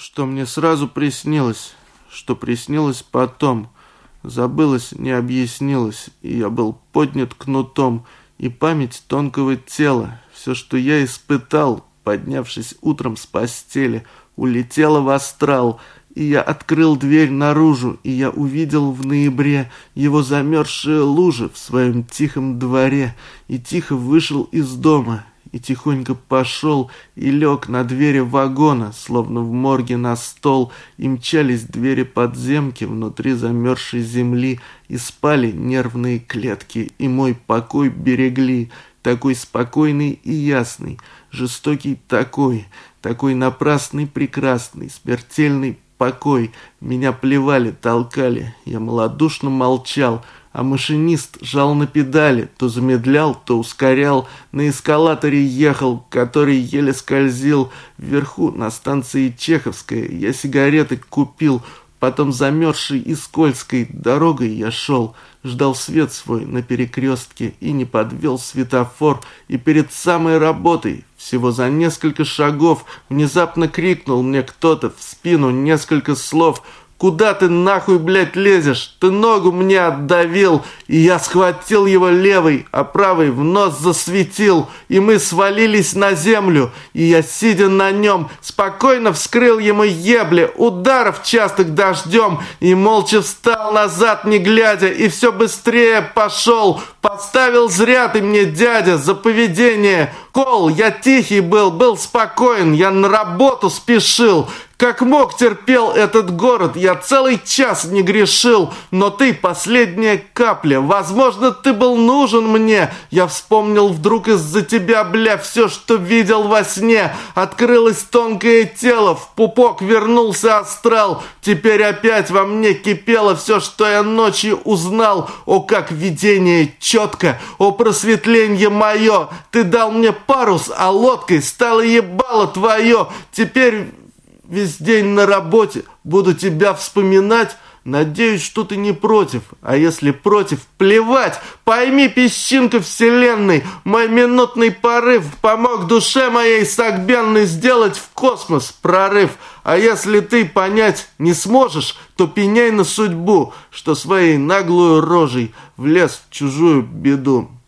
что мне сразу приснилось, что приснилось потом. Забылось, не объяснилось, и я был поднят кнутом, и память тонкого тела, все, что я испытал, поднявшись утром с постели, улетела в астрал, и я открыл дверь наружу, и я увидел в ноябре его замерзшие лужи в своем тихом дворе, и тихо вышел из дома, и тихонько пошел, и лег на двери вагона, словно в морге на стол, и мчались двери подземки внутри замерзшей земли, и спали нервные клетки, и мой покой берегли, такой спокойный и ясный, жестокий такой напрасный, прекрасный, смертельный покой. Меня плевали, толкали, я малодушно молчал, а машинист жал на педали, то замедлял, то ускорял, на эскалаторе ехал, который еле скользил. Вверху, на станции Чеховская, я сигареты купил, потом замерзшей и скользкой дорогой я шел, ждал свет свой на перекрестке и не подвел светофор, и перед самой работой, всего за несколько шагов, внезапно крикнул мне кто-то в спину несколько слов: «Куда ты нахуй, блядь, лезешь? Ты ногу мне отдавил!» И я схватил его левой, а правой в нос засветил, и мы свалились на землю, и я, сидя на нем, спокойно вскрыл ему ебли, ударов частых дождем, и молча встал назад, не глядя, и все быстрее пошел. Подставил зря ты мне, дядя, за поведение. Кол, я тихий был спокоен, я на работу спешил. Как мог, терпел этот город, я целый час не грешил. Но ты последняя капля, возможно, ты был нужен мне. Я вспомнил вдруг из-за тебя, бля, все, что видел во сне. Открылось тонкое тело, в пупок вернулся астрал. Теперь опять во мне кипело все, что я ночью узнал. О, как видение четко, о, просветленье мое. Ты дал мне парус, а лодкой стало ебало твое. Теперь весь день на работе буду тебя вспоминать. Надеюсь, что ты не против. А если против, плевать. Пойми, песчинка вселенной, мой минутный порыв помог душе моей согбенной сделать в космос прорыв. А если ты понять не сможешь, то пеняй на судьбу, что своей наглую рожей влез в чужую беду.